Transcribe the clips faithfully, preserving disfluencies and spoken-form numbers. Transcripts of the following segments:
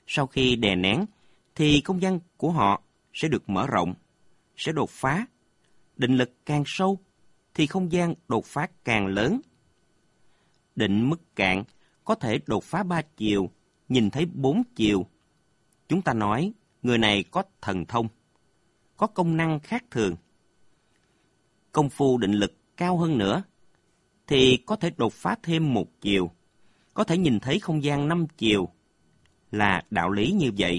Sau khi đè nén, thì không gian của họ sẽ được mở rộng, sẽ đột phá. Định lực càng sâu, thì không gian đột phá càng lớn. Định mức cạn có thể đột phá ba chiều, nhìn thấy bốn chiều. Chúng ta nói người này có thần thông, có công năng khác thường. Công phu định lực cao hơn nữa, thì có thể đột phá thêm một chiều, có thể nhìn thấy không gian năm chiều. Là đạo lý như vậy.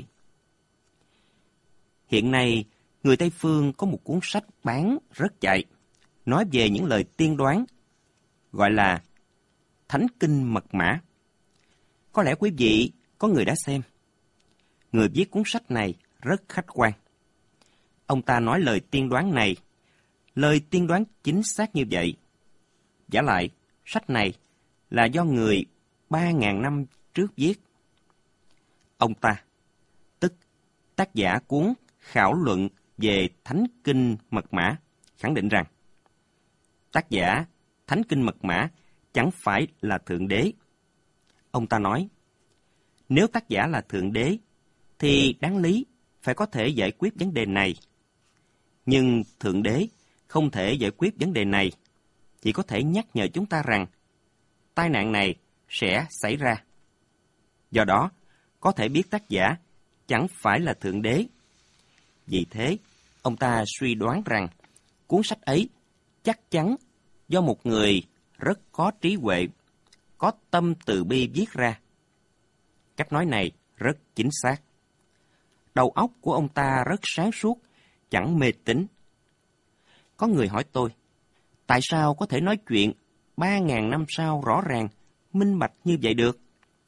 Hiện nay, người Tây Phương có một cuốn sách bán rất chạy, nói về những lời tiên đoán, gọi là Thánh Kinh Mật Mã. Có lẽ quý vị có người đã xem. Người viết cuốn sách này rất khách quan. Ông ta nói lời tiên đoán này, lời tiên đoán chính xác như vậy. Vả lại, sách này là do người ba ngàn năm trước viết. Ông ta, tức tác giả cuốn Khảo luận về Thánh Kinh Mật Mã, khẳng định rằng tác giả Thánh Kinh Mật Mã chẳng phải là Thượng Đế. Ông ta nói, nếu tác giả là Thượng Đế, thì đáng lý phải có thể giải quyết vấn đề này. Nhưng Thượng Đế không thể giải quyết vấn đề này, chỉ có thể nhắc nhở chúng ta rằng tai nạn này sẽ xảy ra. Do đó, có thể biết tác giả chẳng phải là Thượng Đế. Vì thế, ông ta suy đoán rằng cuốn sách ấy chắc chắn do một người rất có trí huệ, có tâm từ bi viết ra. Cách nói này rất chính xác. Đầu óc của ông ta rất sáng suốt, chẳng mê tín. Có người hỏi tôi, tại sao có thể nói chuyện ba ngàn năm sau rõ ràng, minh bạch như vậy được?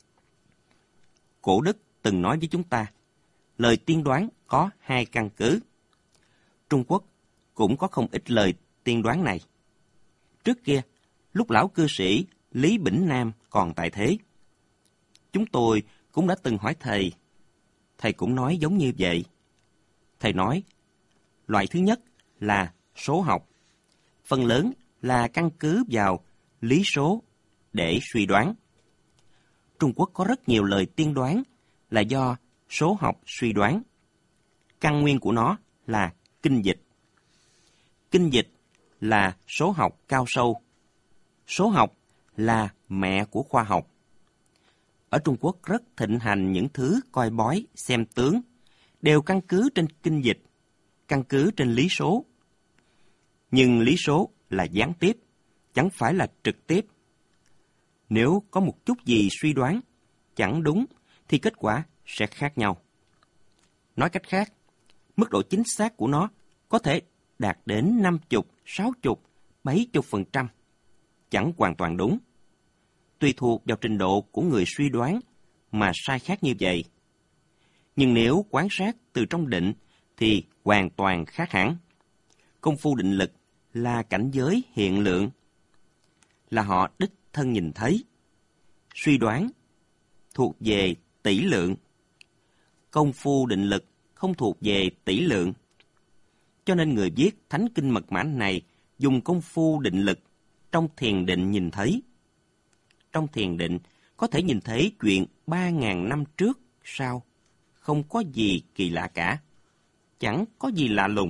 Cổ đức từng nói với chúng ta, lời tiên đoán có hai căn cứ. Trung Quốc cũng có không ít lời tiên đoán này. Trước kia, lúc lão cư sĩ Lý Bỉnh Nam còn tại thế, chúng tôi cũng đã từng hỏi thầy. Thầy cũng nói giống như vậy. Thầy nói, loại thứ nhất là số học. Phần lớn là căn cứ vào lý số để suy đoán. Trung Quốc có rất nhiều lời tiên đoán là do số học suy đoán. Căn nguyên của nó là kinh dịch. Kinh dịch là số học cao sâu. Số học là mẹ của khoa học. Ở Trung Quốc rất thịnh hành những thứ coi bói, xem tướng, đều căn cứ trên kinh dịch, căn cứ trên lý số. Nhưng lý số là gián tiếp, chẳng phải là trực tiếp. Nếu có một chút gì suy đoán chẳng đúng, thì kết quả sẽ khác nhau. Nói cách khác, mức độ chính xác của nó có thể đạt đến năm mươi, sáu mươi, bảy mươi phần trăm. Chẳng hoàn toàn đúng. Tùy thuộc vào trình độ của người suy đoán mà sai khác như vậy. Nhưng nếu quan sát từ trong định thì hoàn toàn khác hẳn. Công phu định lực là cảnh giới hiện lượng, là họ đích thân nhìn thấy. Suy đoán thuộc về tỷ lượng. Công phu định lực không thuộc về tỷ lượng. Cho nên người viết Thánh Kinh Mật Mã này dùng công phu định lực trong thiền định nhìn thấy. Trong thiền định có thể nhìn thấy chuyện ba ngàn năm trước sau. Không có gì kỳ lạ cả. Chẳng có gì lạ lùng.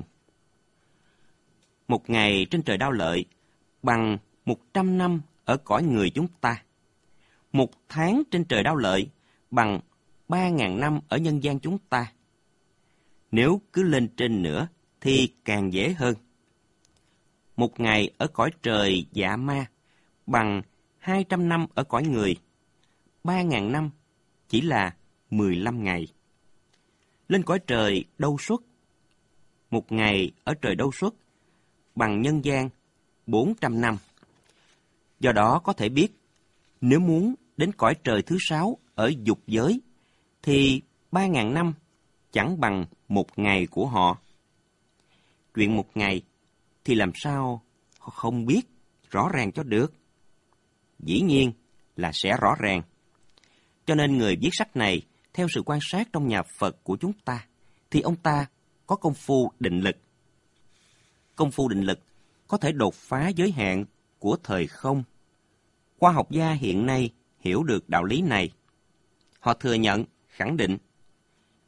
Một ngày trên trời Đao Lợi bằng một trăm năm ở cõi người chúng ta. Một tháng trên trời Đao Lợi bằng ba ngàn năm ở nhân gian chúng ta. Nếu cứ lên trên nữa thì càng dễ hơn. Một ngày ở cõi trời Dạ Ma bằng hai trăm năm ở cõi người. Ba ngàn năm chỉ là mười lăm ngày. Lên cõi trời Đâu Xuất. Một ngày ở trời Đâu Xuất bằng nhân gian bốn trăm năm. Do đó có thể biết, nếu muốn đến cõi trời thứ sáu ở dục giới, thì ba ngàn năm chẳng bằng một ngày của họ. Chuyện một ngày thì làm sao họ không biết rõ ràng cho được? Dĩ nhiên là sẽ rõ ràng. Cho nên người viết sách này, theo sự quan sát trong nhà Phật của chúng ta, thì ông ta có công phu định lực. Công phu định lực có thể đột phá giới hạn của thời không. Khoa học gia hiện nay hiểu được đạo lý này. Họ thừa nhận, khẳng định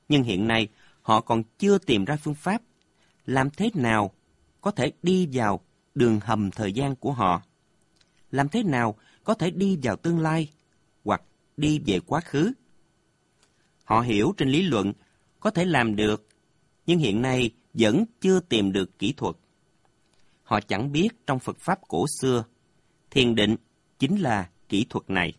Nhưng hiện nay, họ còn chưa tìm ra phương pháp làm thế nào có thể đi vào đường hầm thời gian của họ. Làm thế nào có thể đi vào tương lai hoặc đi về quá khứ. Họ hiểu trên lý luận có thể làm được, nhưng hiện nay vẫn chưa tìm được kỹ thuật. Họ chẳng biết trong Phật Pháp cổ xưa, thiền định chính là kỹ thuật này.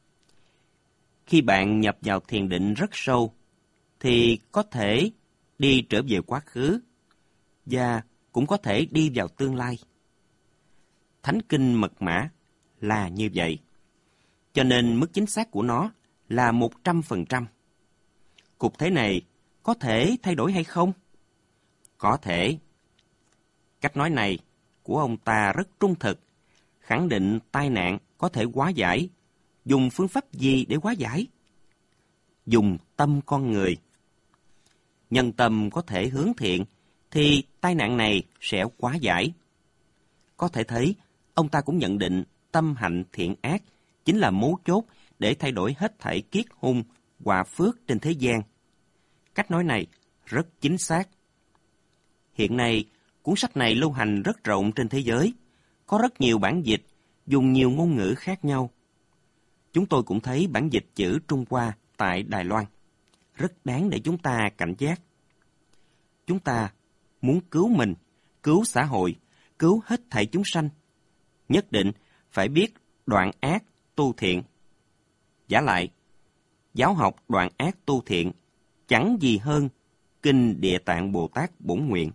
Khi bạn nhập vào thiền định rất sâu, thì có thể đi trở về quá khứ, và cũng có thể đi vào tương lai. Thánh kinh Mật Mã là như vậy, cho nên mức chính xác của nó là một trăm phần trăm. Cục thế này có thể thay đổi hay không? Có thể. Cách nói này của ông ta rất trung thực, khẳng định tai nạn có thể hóa giải. Dùng phương pháp gì để hóa giải? Dùng tâm con người. Nhân tâm có thể hướng thiện, thì tai nạn này sẽ hóa giải. Có thể thấy, ông ta cũng nhận định tâm hạnh thiện ác chính là mấu chốt để thay đổi hết thảy kiết hung, hòa phước trên thế gian. Cách nói này rất chính xác. Hiện nay, cuốn sách này lưu hành rất rộng trên thế giới. Có rất nhiều bản dịch, dùng nhiều ngôn ngữ khác nhau. Chúng tôi cũng thấy bản dịch chữ Trung Hoa tại Đài Loan. Rất đáng để chúng ta cảnh giác. Chúng ta muốn cứu mình, cứu xã hội, cứu hết thảy chúng sanh. Nhất định phải biết đoạn ác tu thiện. Vả lại, giáo học đoạn ác tu thiện chẳng gì hơn Kinh Địa Tạng Bồ Tát Bổn Nguyện.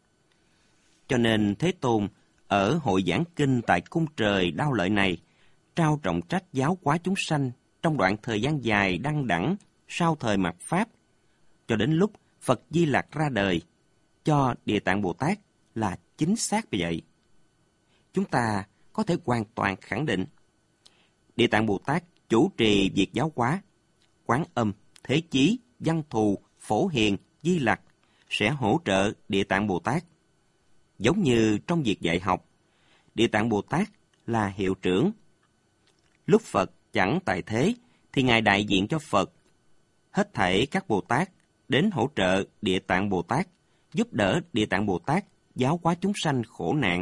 Cho nên Thế Tôn ở hội giảng kinh tại cung trời Đao Lợi này trao trọng trách giáo hóa chúng sanh trong đoạn thời gian dài đăng đẳng sau thời mạt Pháp, cho đến lúc Phật Di Lặc ra đời, cho Địa Tạng Bồ Tát là chính xác như vậy. Chúng ta có thể hoàn toàn khẳng định Địa Tạng Bồ Tát chủ trì việc giáo hóa, Quán Âm, Thế Chí, Văn Thù, Phổ Hiền, Di Lặc sẽ hỗ trợ Địa Tạng Bồ Tát. Giống như trong việc dạy học, Địa Tạng Bồ Tát là hiệu trưởng. Lúc Phật chẳng tại thế, thì Ngài đại diện cho Phật. Hết thảy các Bồ Tát đến hỗ trợ Địa Tạng Bồ Tát, giúp đỡ Địa Tạng Bồ Tát giáo hóa chúng sanh khổ nạn.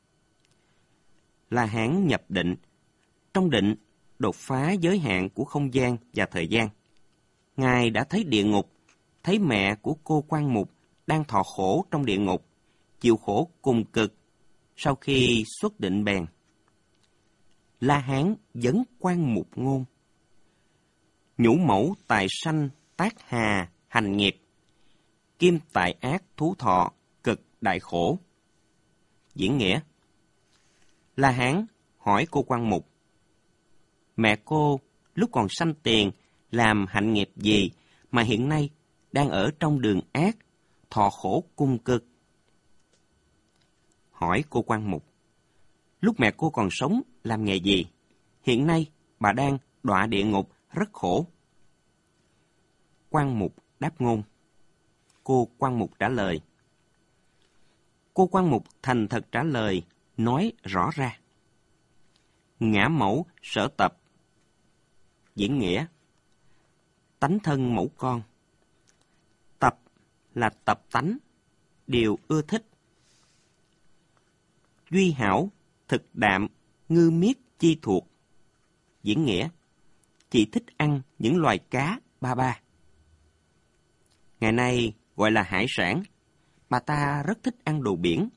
La Hán nhập định, trong định đột phá giới hạn của không gian và thời gian. Ngài đã thấy địa ngục, thấy mẹ của cô Quan Mục đang thọ khổ trong địa ngục, chịu khổ cùng cực. Sau khi xuất định bèn, La Hán vấn Quan Mục ngôn: nhũ mẫu tài sanh tác hà hành nghiệp, kim tại ác thú thọ cực đại khổ. Diễn nghĩa: La Hán hỏi cô Quan Mục: mẹ cô lúc còn sanh tiền làm hạnh nghiệp gì mà hiện nay đang ở trong đường ác, thọ khổ cung cực? Hỏi cô Quan Mục: lúc mẹ cô còn sống làm nghề gì? Hiện nay bà đang đọa địa ngục rất khổ. Quan Mục đáp ngôn. Cô Quan Mục trả lời. Cô Quan Mục thành thật trả lời, nói rõ ra. Ngã mẫu sở tập. Diễn nghĩa: tánh thân mẫu con. Tập là tập tánh, điều ưa thích. Duy hảo, thực đạm, ngư miết chi thuộc. Diễn nghĩa: chị thích ăn những loài cá ba ba. Ngày nay gọi là hải sản, bà ta rất thích ăn đồ biển.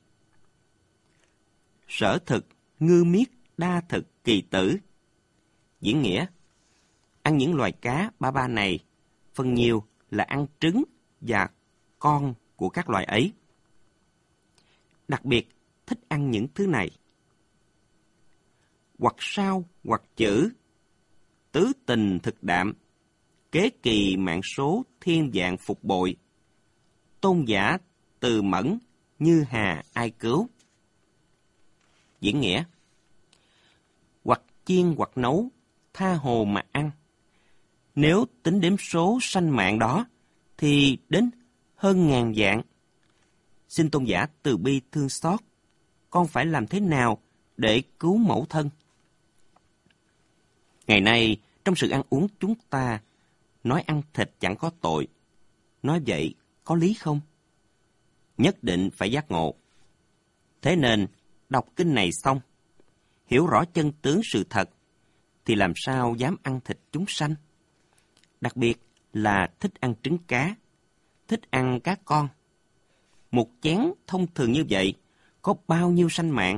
Sở thực, ngư miết, đa thực, kỳ tử. Diễn nghĩa: ăn những loài cá ba ba này, phần nhiều là ăn trứng và con của các loài ấy. Đặc biệt thích ăn những thứ này. Hoặc sao, hoặc chữ, tứ tình thực đạm, kế kỳ mạng số thiên dạng phục bội, tôn giả từ mẫn, như hà ai cứu. Diễn nghĩa: hoặc chiên hoặc nấu, tha hồ mà ăn. Nếu tính đếm số sanh mạng đó, thì đến hơn ngàn vạn. Xin tôn giả từ bi thương xót, con phải làm thế nào để cứu mẫu thân? Ngày nay, trong sự ăn uống chúng ta, nói ăn thịt chẳng có tội. nói vậy có lý không? Nhất định phải giác ngộ. Thế nên, đọc kinh này xong, hiểu rõ chân tướng sự thật, thì làm sao dám ăn thịt chúng sanh? Đặc biệt là thích ăn trứng cá, thích ăn cá con. Một chén thông thường như vậy, có bao nhiêu sanh mạng?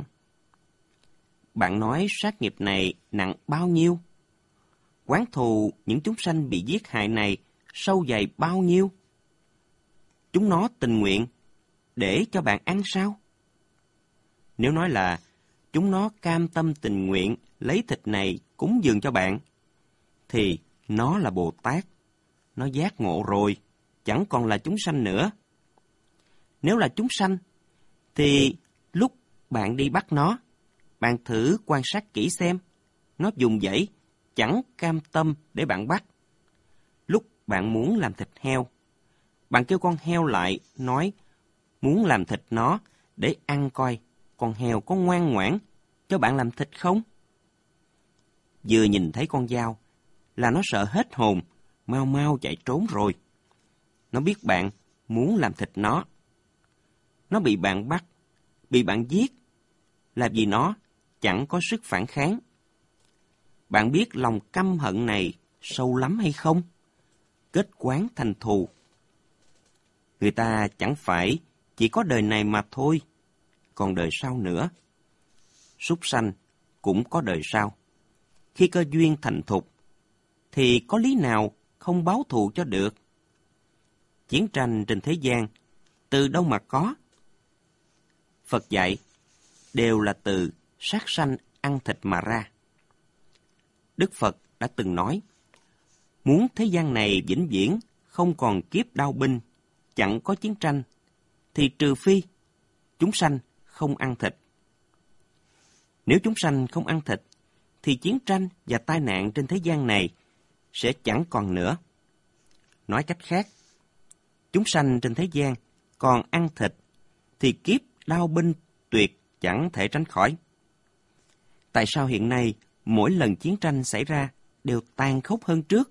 Bạn nói sát nghiệp này nặng bao nhiêu? Oán thù những chúng sanh bị giết hại này sâu dày bao nhiêu? Chúng nó tình nguyện để cho bạn ăn sao? Nếu nói là chúng nó cam tâm tình nguyện lấy thịt này cúng dường cho bạn, thì nó là Bồ Tát. Nó giác ngộ rồi, chẳng còn là chúng sanh nữa. Nếu là chúng sanh, thì lúc bạn đi bắt nó, bạn thử quan sát kỹ xem, nó dùng dãy chẳng cam tâm để bạn bắt. Lúc bạn muốn làm thịt heo, bạn kêu con heo lại nói muốn làm thịt nó để ăn coi con heo có ngoan ngoãn cho bạn làm thịt không? Vừa nhìn thấy con dao là nó sợ hết hồn, mau mau chạy trốn rồi. Nó biết bạn muốn làm thịt nó. Nó bị bạn bắt, bị bạn giết, là vì nó chẳng có sức phản kháng. Bạn biết lòng căm hận này sâu lắm hay không? Kết quán thành thù. Người ta chẳng phải chỉ có đời này mà thôi, còn đời sau nữa. Súc sanh cũng có đời sau. Khi cơ duyên thành thục, thì có lý nào không báo thù cho được? Chiến tranh trên thế gian, từ đâu mà có? Phật dạy, đều là từ sát sanh ăn thịt mà ra. Đức Phật đã từng nói, muốn thế gian này vĩnh viễn không còn kiếp đao binh, chẳng có chiến tranh, thì trừ phi chúng sanh không ăn thịt. Nếu chúng sanh không ăn thịt, thì chiến tranh và tai nạn trên thế gian này sẽ chẳng còn nữa. Nói cách khác, chúng sanh trên thế gian còn ăn thịt, thì kiếp đao binh tuyệt chẳng thể tránh khỏi. Tại sao hiện nay mỗi lần chiến tranh xảy ra đều tàn khốc hơn trước?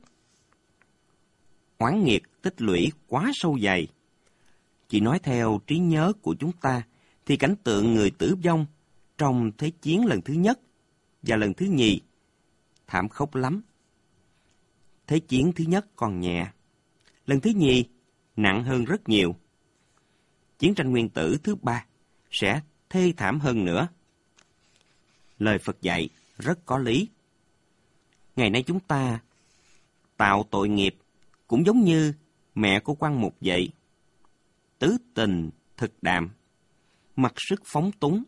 Oán nghiệt tích lũy quá sâu dày. Chỉ nói theo trí nhớ của chúng ta, thì cảnh tượng người tử vong trong Thế chiến lần thứ nhất và lần thứ nhì thảm khốc lắm. Thế chiến thứ nhất còn nhẹ, lần thứ nhì nặng hơn rất nhiều. Chiến tranh nguyên tử thứ ba sẽ thê thảm hơn nữa. Lời Phật dạy rất có lý. Ngày nay chúng ta tạo tội nghiệp cũng giống như mẹ của Quan Mục vậy. Tứ tình thực đạm, mặc sức phóng túng.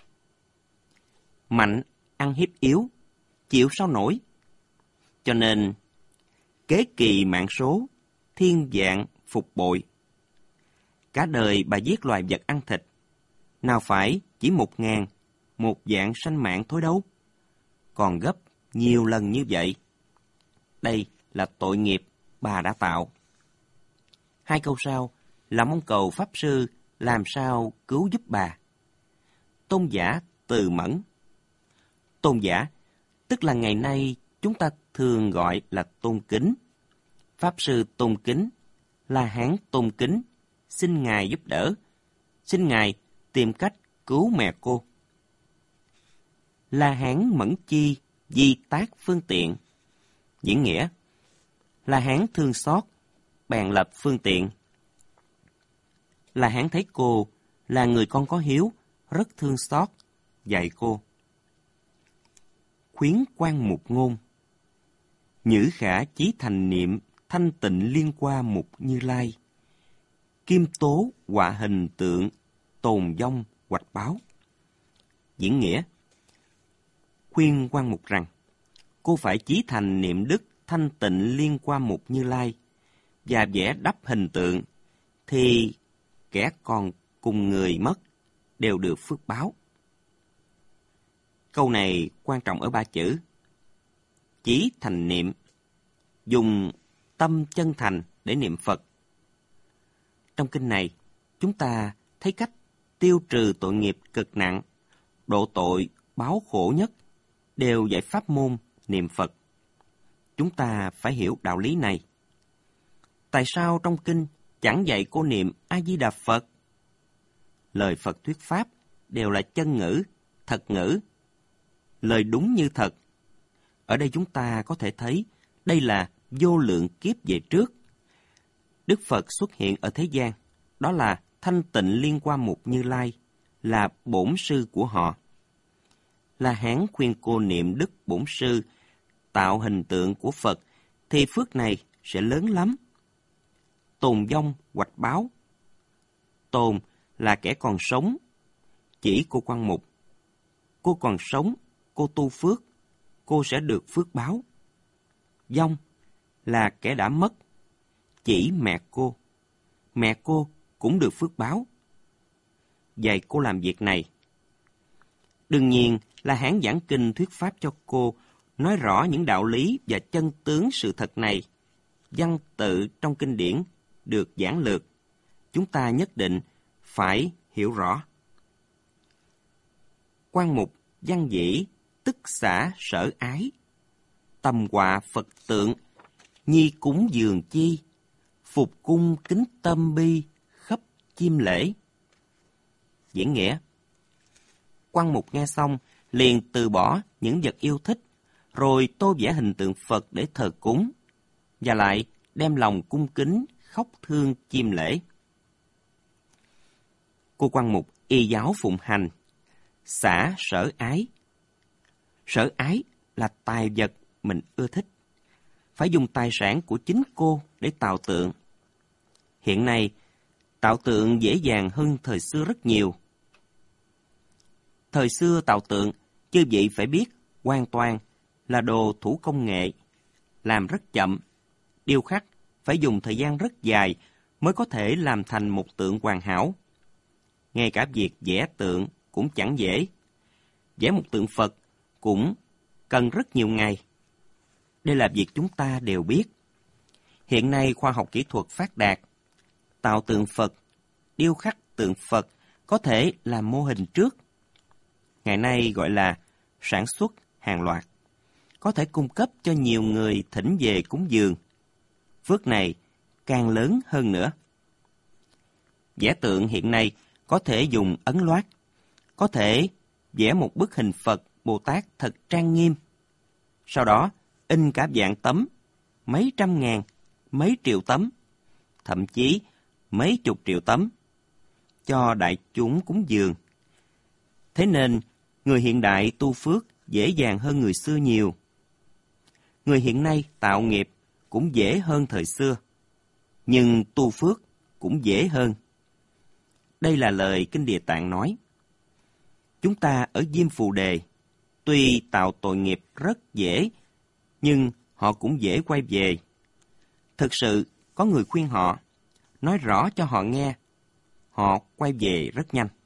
Mạnh ăn hiếp yếu, chịu sao nổi. Cho nên, kế kỳ mạng số, thiên vạn phục bội. Cả đời bà giết loài vật ăn thịt, nào phải chỉ một ngàn, một vạn sanh mạng thôi đâu. Còn gấp nhiều lần như vậy. Đây là tội nghiệp bà đã tạo. Hai câu sau là mong cầu Pháp Sư làm sao cứu giúp bà. Tôn giả Từ Mẫn. Tôn giả, tức là ngày nay chúng ta thường gọi là tôn kính. Pháp Sư tôn kính, La Hán tôn kính, xin Ngài giúp đỡ, xin Ngài tìm cách cứu mẹ cô. La Hán mẫn chi, di tác phương tiện. Diễn nghĩa, La Hán thương xót, bèn lập phương tiện. La Hán thấy cô là người con có hiếu, rất thương xót, dạy cô. Khuyến Quan Mục ngôn. Nhữ khả chí thành niệm, thanh tịnh liên qua mục Như Lai. Kim tố họa hình tượng, tồn vong hoạch báo. Diễn nghĩa, khuyên Quan Mục rằng, cô phải chí thành niệm đức thanh tịnh liên qua mục Như Lai, và vẽ đắp hình tượng, thì kẻ còn cùng người mất đều được phước báo. Câu này quan trọng ở ba chữ. Chí thành niệm, dùng tâm chân thành để niệm Phật. Trong kinh này, chúng ta thấy cách tiêu trừ tội nghiệp cực nặng, độ tội báo khổ nhất, đều dạy pháp môn niệm Phật. Chúng ta phải hiểu đạo lý này. Tại sao trong kinh chẳng dạy cô niệm A-di-đà Phật. Lời Phật thuyết pháp đều là chân ngữ, thật ngữ, lời đúng như thật. Ở đây chúng ta có thể thấy đây là vô lượng kiếp về trước. Đức Phật xuất hiện ở thế gian, đó là Thanh Tịnh Liên Hoa Mục Như Lai, là bổn sư của họ. La Hán khuyên cô niệm Đức Bổn Sư, tạo hình tượng của Phật, thì phước này sẽ lớn lắm. Tồn vong hoạch báo. Tồn là kẻ còn sống, chỉ cô Quan Mục. Cô còn sống, cô tu phước, cô sẽ được phước báo. Vong là kẻ đã mất, chỉ mẹ cô. Mẹ cô cũng được phước báo. Dạy cô làm việc này. Đương nhiên là Hán giảng kinh thuyết pháp cho cô, nói rõ những đạo lý và chân tướng sự thật này. Văn tự trong kinh điển được giảng lược, chúng ta nhất định phải hiểu rõ. Quan Mục văn dĩ, tức xả sở ái. Tầm họa Phật tượng, nhi cúng dường chi. Phục cung kính tâm bi, khắp chiêm lễ. Diễn nghĩa: Quan Mục nghe xong, liền từ bỏ những vật yêu thích, rồi tô vẽ hình tượng Phật để thờ cúng, và lại đem lòng cung kính, khóc thương chiêm lễ. Cô Quan Mục y giáo phụng hành, xả sở ái. Sở ái là tài vật mình ưa thích, phải dùng tài sản của chính cô để tạo tượng. Hiện nay, tạo tượng dễ dàng hơn thời xưa rất nhiều. Thời xưa tạo tượng, chư vị phải biết, hoàn toàn là đồ thủ công nghệ, làm rất chậm. Điêu khắc phải dùng thời gian rất dài mới có thể làm thành một tượng hoàn hảo. Ngay cả việc vẽ tượng cũng chẳng dễ. Vẽ một tượng Phật cũng cần rất nhiều ngày. Đây là việc chúng ta đều biết. Hiện nay khoa học kỹ thuật phát đạt. Tạo tượng Phật, điêu khắc tượng Phật có thể làm mô hình trước. Ngày nay gọi là sản xuất hàng loạt. Có thể cung cấp cho nhiều người thỉnh về cúng dường. Phước này càng lớn hơn nữa. Vẽ tượng hiện nay có thể dùng ấn loát. Có thể vẽ một bức hình Phật, Bồ Tát thật trang nghiêm. Sau đó in cả vạn tấm, mấy trăm ngàn, mấy triệu tấm, thậm chí mấy chục triệu tấm, cho đại chúng cúng dường. Thế nên, người hiện đại tu phước dễ dàng hơn người xưa nhiều. Người hiện nay tạo nghiệp cũng dễ hơn thời xưa, nhưng tu phước cũng dễ hơn. Đây là lời Kinh Địa Tạng nói. Chúng ta ở Diêm Phù Đề, tuy tạo tội nghiệp rất dễ, nhưng họ cũng dễ quay về. Thực sự, có người khuyên họ, nói rõ cho họ nghe, họ quay về rất nhanh.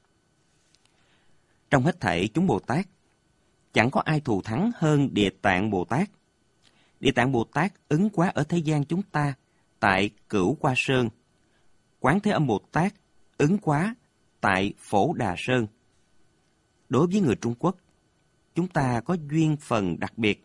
Trong hết thảy chúng Bồ Tát, chẳng có ai thù thắng hơn Địa Tạng Bồ Tát. Địa Tạng Bồ Tát ứng hóa ở thế gian chúng ta, tại Cửu Qua Sơn. Quán Thế Âm Bồ Tát ứng hóa tại Phổ Đà Sơn. Đối với người Trung Quốc, chúng ta có duyên phần đặc biệt.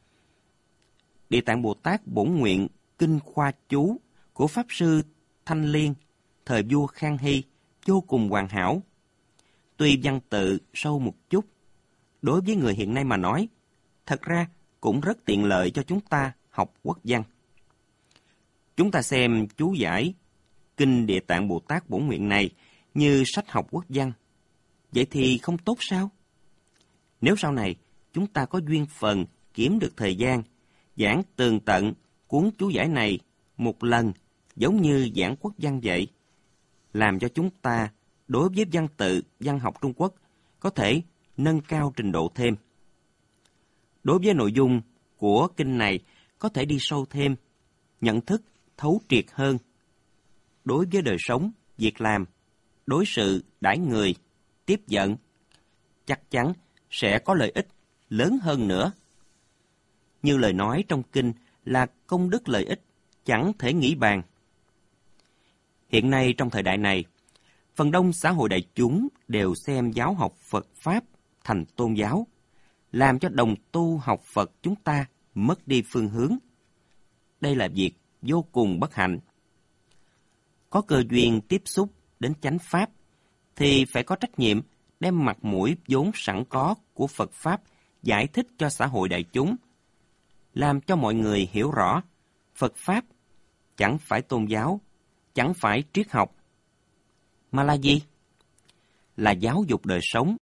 Địa Tạng Bồ Tát bổn nguyện kinh khoa chú của Pháp Sư Thanh Liên, thời vua Khang Hy, vô cùng hoàn hảo. Tuy văn tự sâu một chút, đối với người hiện nay mà nói, thật ra cũng rất tiện lợi cho chúng ta học quốc văn. Chúng ta xem chú giải Kinh Địa Tạng Bồ Tát bổn nguyện này như sách học quốc văn. Vậy thì không tốt sao? Nếu sau này chúng ta có duyên phần kiếm được thời gian, giảng tường tận cuốn chú giải này một lần giống như giảng quốc văn vậy, làm cho chúng ta đối với văn tự, văn học Trung Quốc có thể nâng cao trình độ thêm. Đối với nội dung của kinh này có thể đi sâu thêm, nhận thức thấu triệt hơn. Đối với đời sống, việc làm, đối sự, đãi người, tiếp dẫn, chắc chắn sẽ có lợi ích lớn hơn nữa. Như lời nói trong kinh là công đức lợi ích chẳng thể nghĩ bàn. Hiện nay trong thời đại này, phần đông xã hội đại chúng đều xem giáo học Phật Pháp thành tôn giáo, làm cho đồng tu học Phật chúng ta mất đi phương hướng. Đây là việc vô cùng bất hạnh. có cơ duyên tiếp xúc đến chánh Pháp, thì phải có trách nhiệm đem mặt mũi vốn sẵn có của Phật Pháp giải thích cho xã hội đại chúng, làm cho mọi người hiểu rõ Phật Pháp chẳng phải tôn giáo, chẳng phải triết học, mà là gì? Là giáo dục đời sống